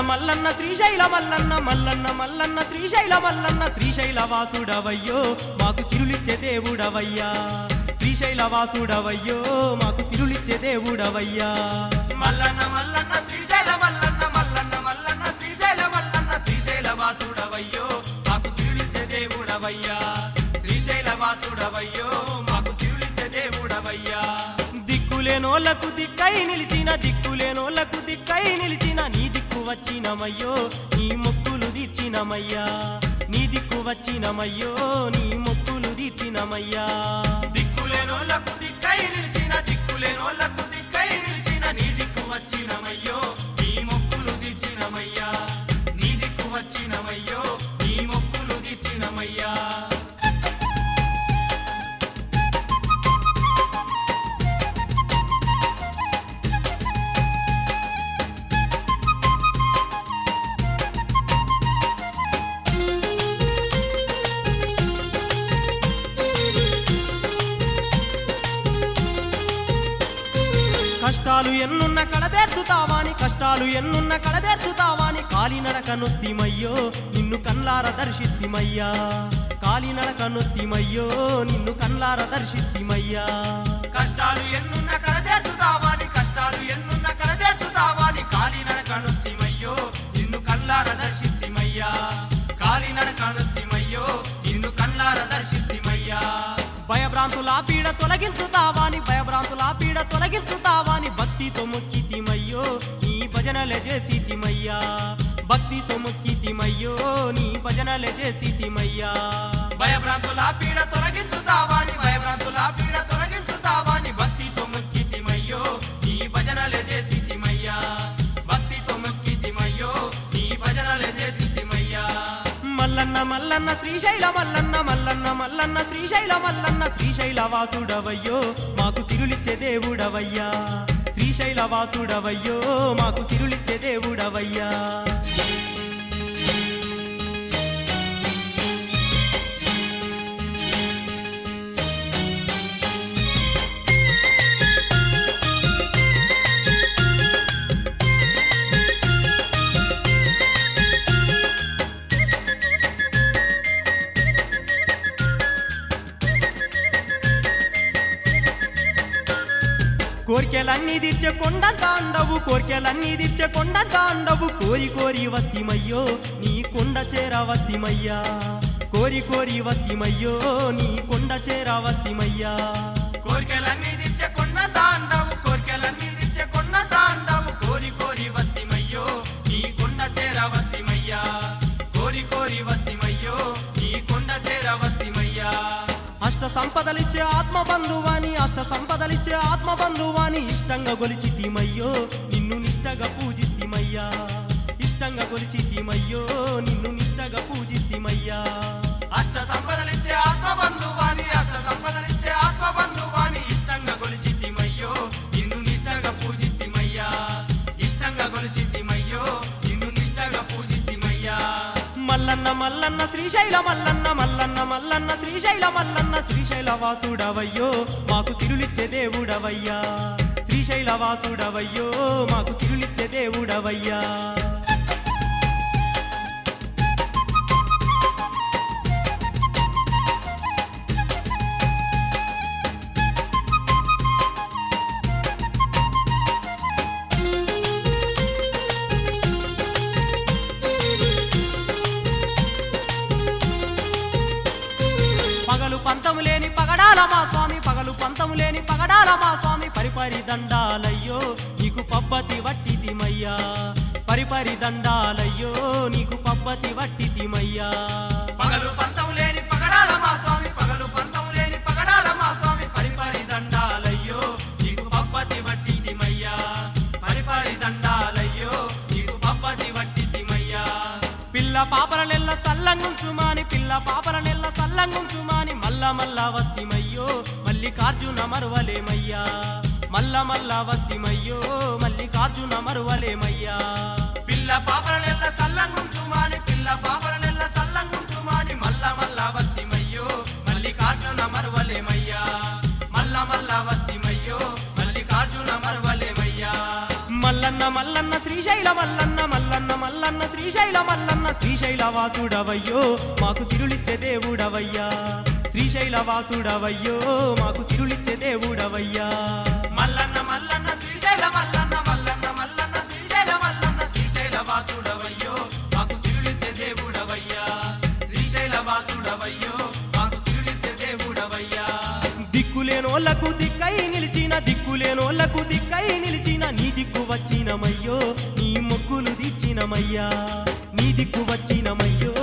మల్లన్న శ్రీశైల మల్లన్న మల్లన్న మల్లన్న శ్రీశైల మల్లన్న శ్రీశైల వాసుడవయ్యో మాకు సిరులిచ్చే దేవుడవయ్యా శ్రీశైల వాసుడవయ్యో మాకు సిరులిచ్చే దేవుడవయ్యా మల్లన్న మల్లన్న శ్రీశైల మల్లన్న మల్లన్న మల్లన్న శ్రీశైల మల్లన్న శ్రీశైల వాసుడవయ్యో మాకు సిరులిచ్చే దేవుడవయ్యా శ్రీశైల వాసుడవయ్యో మాకు సిరులిచ్చే దేవుడవయ్యా దిక్కులేనోళ్లకు దిక్కై నిలిచిన దిక్కులేనోళ్లకు దిక్కై నిలిచిన నీ దిక్కు వచ్చినమయ్యో నీ మొక్కులు తీర్చినమయ్యా నీ దిక్కు వచ్చినమయ్యో నీ మొక్కులు తీర్చినమయ్యా దిక్కులేనోళ్లకు దిక్కై నిలిచిన దిక్కులేనోళ్లకు దిక్కై నిలిచిన నీ దిక్కు వచ్చినమయ్యో నీ మొక్కులు తీర్చినమయ్యా నీ దిక్కు వచ్చినమయ్యో నీ మొక్కులు తీర్చినమయ్యా కష్టాలు ఎన్నున్న కడతేర్చుతావాని కష్టాలు ఎన్నున్న కడతేర్చుతావాని కాలినడక నొత్తిమయ్యో నిన్ను కన్లార దర్శిత్తిమయ్యా కాలినడక నొత్తిమయ్యో నిన్ను కన్లార దర్శిత్తిమయ్యా కష్టాలు ఎన్నున్న కడతేర్చుతావాని కష్టాలు ఎన్నున్న కడతేర్చుతావాని కాలినడక నొత్తిమయ్యో నిన్ను కన్లార దర్శిత్తిమయ్యా కాలినడక నొత్తిమయ్యో నిన్ను కన్లార దర్శిత్తిమయ్యా భయభ్రాంతుల పీడ తొలగించుతావాని భయభ్రాంతుల పీడ తొలగించుతావాని భక్తితో మొక్కితిమయ్యో నీ భజనలే చేసితిమయ్యా భక్తితో మొక్కితిమయ్యో నీ భజనలే చేసితిమయ్యా భయభ్రాంతుల పీడ తొలగించుతావాని భయభ్రాంతుల పీడ తొలగించుతావాని భక్తితో మొక్కితిమయ్యో నీ భజనలే చేసితిమయ్యా భక్తితో మొక్కితిమయ్యో నీ భజనలే చేసితిమయ్యా మల్లన్న మల్లన్న శ్రీశైల మల్లన్న మల్లన్న మల్లన్న శ్రీశైల మల్లన్న శ్రీశైల వాసుడవయ్యో మాకు సిరులిచ్చే దేవుడవయ్యా శ్రీశైల వాసుడవయ్యో మాకు సిరులిచ్చే దేవుడవయ్యా కోర్కెలన్నీ తీర్చే కొండ తాండవు కోర్కెలన్నీ తీర్చే కొండ తాండవు కోరి కోరి వత్తిమయ్యో నీ కొండ చేరవత్తిమయ్యా కోరి కోరి వత్తిమయ్యో నీ కొండ చేరవత్తిమయ్యా కోర్కెలన్నీ తీర్చే కొండ తాండవు కోర్కెలన్నీ తీర్చే కొండ తాండవు కోరి కోరి వత్తిమయ్యో నీ కొండ చేరవత్తిమయ్యా కోరి కోరి వత్తిమయ్యో నీ కొండ చేరవత్తిమయ్యా అష్ట సంపదలిచ్చే ఆత్మ బంధువాని అష్ట సంపదలిచ్చే ఆత్మ బంధువాని ఇష్టంగా గొలిచితిమయ్యో నిన్ను నిష్టగా పూజితిమయ్యా ఇష్టంగా గొలిచితిమయ్యో నిన్ను నిష్టగా పూజితిమయ్యా అష్ట సంపదలిచ్చే ఆత్మ బంధువాని అష్ట సంపదలిచ్చే ఆత్మ బంధువాని ఇష్టంగా గొలిచితిమయ్యో నిన్ను నిష్టగా పూజితిమయ్యా ఇష్టంగా గొలిచితిమయ్యో నిన్ను నిష్టగా పూజితిమయ్యా మల్లన్న మల్లన్న శ్రీశైల మల్లన్న మల్లన్న మల్లన్న శ్రీశైల మల్లన్న శ్రీశైల వాసుడవయ్యో మాకు సిరులిచ్చే దేవుడవయ్యా శ్రీశైల వాసుడవయ్యో మాకు సిరులిచ్చే దేవుడవయ్యా పగలు పంతము లేని పగడాల మా స్వామి పగలు పంతము లేని పగడాల మా స్వామి పరిపరి దండాలయ్యో నీకు పబ్బతి వట్టితిమయ్యా పరిపరి దండాలయ్యో నీకు పబ్బతి వట్టితిమయ్యా పగలు పంతము లేని పగడాల మా స్వామి పగలు పంతము లేని పగడాల మా స్వామి పరిపరి దండాలయ్యో నీకు పబ్బతి వట్టితిమయ్యా పరిపరి దండాలయ్యో నీకు పబ్బతి వట్టితిమయ్యా పిల్ల పాపల నెల్ల సల్లంగుంచుమాని పిల్ల పాపల నెల్ల సల్లంగుంచుమాని మల్ల మల్ల వత్తిమయ్యో మల్లికార్జున మరువలేమయ్యా మల్ల మల్ల వత్తిమయ్యో మల్లికార్జున మరువలేమయ్యా పిల్ల పాపల నెల్ల సల్లంగుంచుమాని పిల్ల పాపల నెల్ల సల్లంగుంచుమాని మల్ల మల్ల వత్తిమయ్యో మల్లికార్జున మరువలేమయ్యా మల్ల మల్ల వత్తిమయ్యో మల్లికార్జున మరువలేమయ్యా మల్లన్న మల్లన్న శ్రీశైల మల్లన్న మల్లన్న మల్ల వాసుడవయ్యో మాకు సిరులిచ్చే దేవుడవయ్యా శ్రీశైల వాసుడవయ్యో మాకు సిరులిచ్చే దేవుడవయ్యా మల్లన్న మల్లన్న శ్రీశైల మల్లన్న మల్లన్న మల్లన్న శ్రీశైల మల్లన్న శ్రీశైల వాసుడవయ్యో మాకు సిరులిచ్చే దేవుడవయ్యా శ్రీశైల వాసుడవయ్యో మాకు సిరులిచ్చే దేవుడవయ్యా దిక్కులేనోళ్లకు దిక్కై నిలిచిన నీ దిక్కు వచ్చినమయ్యో నీ మొక్కులు దిచ్చినమయ్యా నీ దిక్కు వచ్చినమయ్యో